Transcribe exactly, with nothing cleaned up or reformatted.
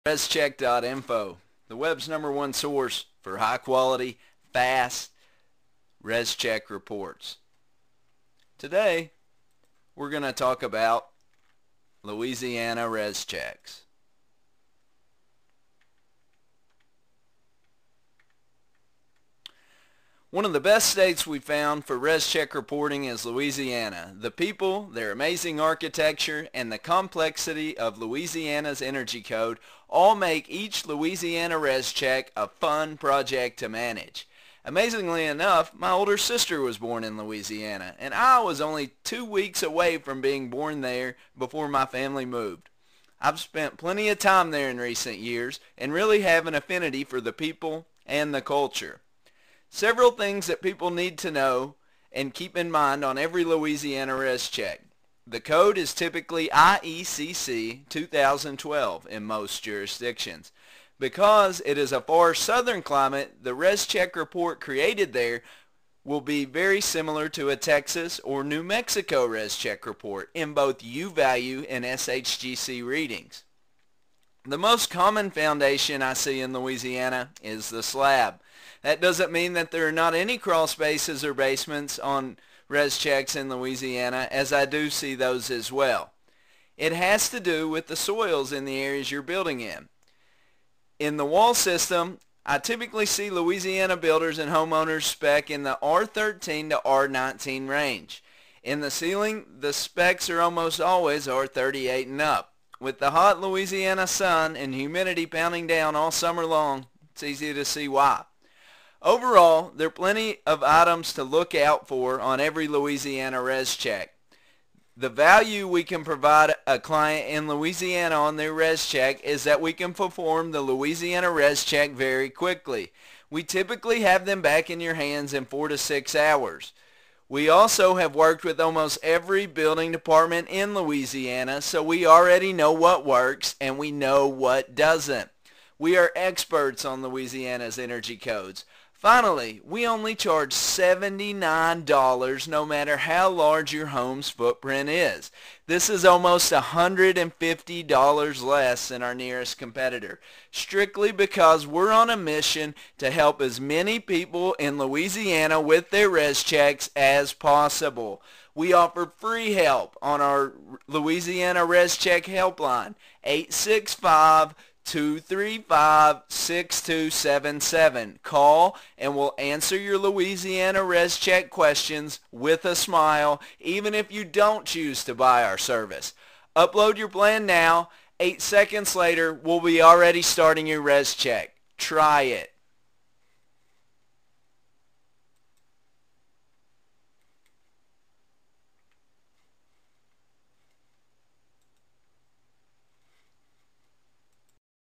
ResCheck dot info, the web's number one source for high quality, fast ResCheck reports. Today, we're going to talk about Louisiana ResChecks. One of the best states we found for ResCheck reporting is Louisiana. The people, their amazing architecture, and the complexity of Louisiana's energy code all make each Louisiana ResCheck a fun project to manage. Amazingly enough, my older sister was born in Louisiana, and I was only two weeks away from being born there before my family moved. I've spent plenty of time there in recent years and really have an affinity for the people and the culture. Several things that people need to know and keep in mind on every Louisiana ResCheck. The code is typically I E C C two thousand twelve in most jurisdictions. Because it is a far southern climate, the ResCheck report created there will be very similar to a Texas or New Mexico ResCheck report in both U-value and S H G C readings. The most common foundation I see in Louisiana is the slab. That doesn't mean that there are not any crawl spaces or basements on ResChecks in Louisiana, as I do see those as well. It has to do with the soils in the areas you're building in. In the wall system, I typically see Louisiana builders and homeowners spec in the R thirteen to R nineteen range. In the ceiling, the specs are almost always R thirty-eight and up. With the hot Louisiana sun and humidity pounding down all summer long, it's easy to see why. Overall, there are plenty of items to look out for on every Louisiana ResCheck. The value we can provide a client in Louisiana on their ResCheck is that we can perform the Louisiana ResCheck very quickly. We typically have them back in your hands in four to six hours. We also have worked with almost every building department in Louisiana, so we already know what works and we know what doesn't. We are experts on Louisiana's energy codes. Finally, we only charge seventy-nine dollars no matter how large your home's footprint is. This is almost one hundred fifty dollars less than our nearest competitor, strictly because we're on a mission to help as many people in Louisiana with their ResChecks as possible. We offer free help on our Louisiana ResCheck helpline, eight six five, two three five, six two seven seven. Call and we'll answer your Louisiana ResCheck questions with a smile, even if you don't choose to buy our service. Upload your plan now. Eight seconds later, we'll be already starting your ResCheck. Try it.